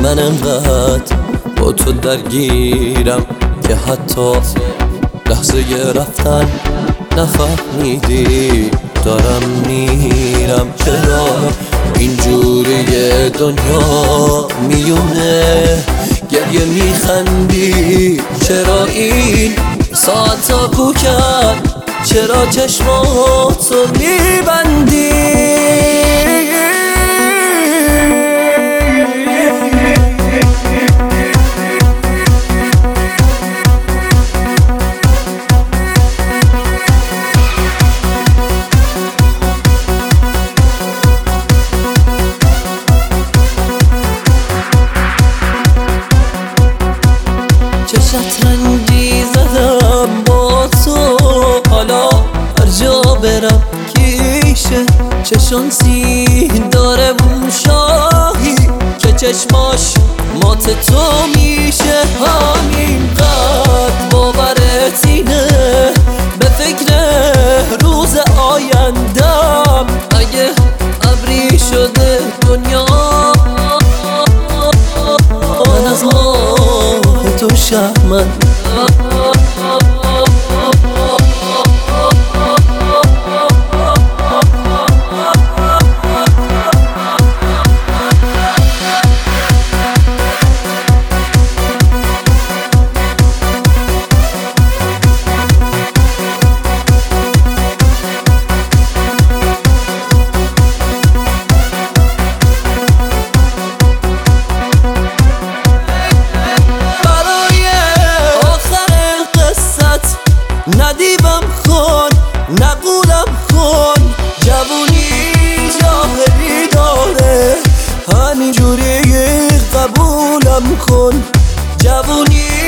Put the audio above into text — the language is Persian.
من انقدر با تو درگیرم که حتی لحظه رفتن نفهمیدی دارم میرم. چرا اینجوری دنیا میونه گریه میخندی؟ چرا این ساعتا کوکن؟ چرا چشماتو میبندی؟ چه شطرنجی زدم با تو، حالا هر جا برم کیشه. چه شانسی داره اون شاهی که چشماش مات تو میشه. همینقدر باورت اینه به فکر روز آیندم، اگه ابری شده دنیا من از ماه تو شهرمند. ندیبم کن نقولم کن، جوونی جاهلی داره، همینجوری قبولم کن. جوونی